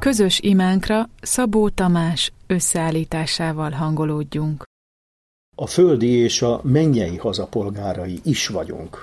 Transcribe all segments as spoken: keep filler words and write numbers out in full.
Közös imánkra Szabó Tamás összeállításával hangolódjunk. A földi és a mennyei haza polgárai is vagyunk.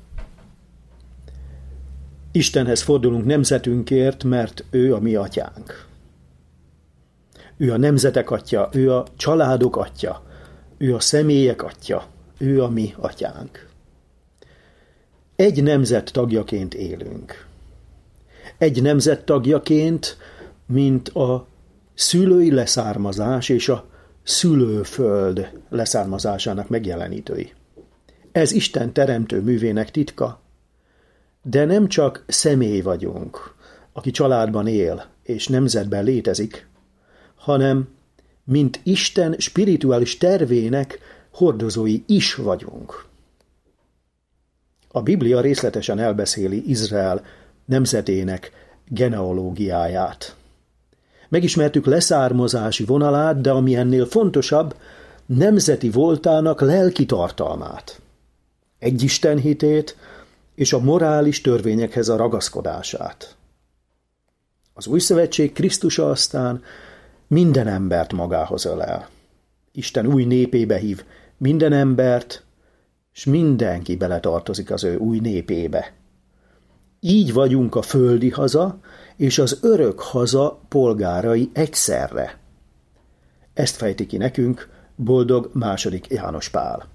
Istenhez fordulunk nemzetünkért, mert ő a mi atyánk. Ő a nemzetek atya, ő a családok atya, ő a személyek atya, ő a mi atyánk. Egy nemzet tagjaként élünk. Egy nemzet tagjaként, mint a szülői leszármazás és a szülőföld leszármazásának megjelenítői. Ez Isten teremtő művének titka, de nem csak személy vagyunk, aki családban él és nemzetben létezik, hanem mint Isten spirituális tervének hordozói is vagyunk. A Biblia részletesen elbeszéli Izrael nemzetének genealógiáját. Megismertük leszármazási vonalát, de ami ennél fontosabb, nemzeti voltának lelki tartalmát, egy Isten hitét és a morális törvényekhez a ragaszkodását. Az új szövetség Krisztusa aztán minden embert magához ölel. Isten új népébe hív minden embert, és mindenki beletartozik az ő új népébe. Így vagyunk a földi haza és az örök haza polgárai egyszerre. Ezt fejti ki nekünk boldog második János Pál.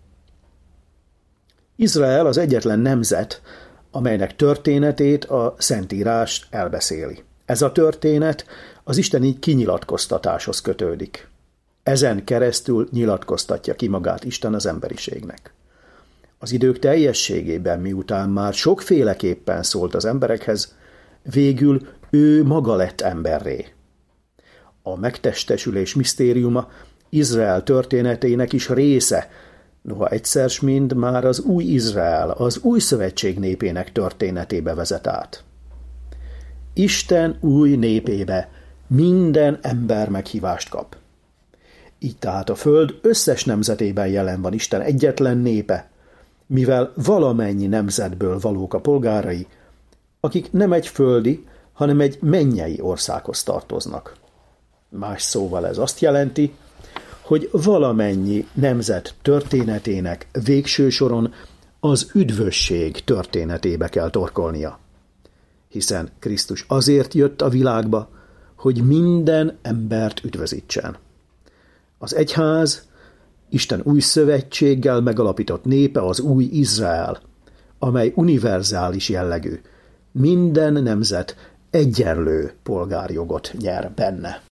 Izrael az egyetlen nemzet, amelynek történetét a Szentírás elbeszéli. Ez a történet az isteni kinyilatkoztatáshoz kötődik. Ezen keresztül nyilatkoztatja ki magát Isten az emberiségnek. Az idők teljességében, miután már sokféleképpen szólt az emberekhez, végül ő maga lett emberré. A megtestesülés misztériuma Izrael történetének is része, noha egyszer s mind már az új Izrael, az új szövetség népének történetébe vezet át. Isten új népébe minden ember meghívást kap. Így tehát a föld összes nemzetében jelen van Isten egyetlen népe, mivel valamennyi nemzetből valók a polgárai, akik nem egy földi, hanem egy mennyei országhoz tartoznak. Más szóval ez azt jelenti, hogy valamennyi nemzet történetének végső soron az üdvösség történetébe kell torkolnia. Hiszen Krisztus azért jött a világba, hogy minden embert üdvözítsen. Az egyház, Isten új szövetséggel megalapított népe az új Izrael, amely univerzális jellegű, minden nemzet egyenlő polgárjogot nyer benne.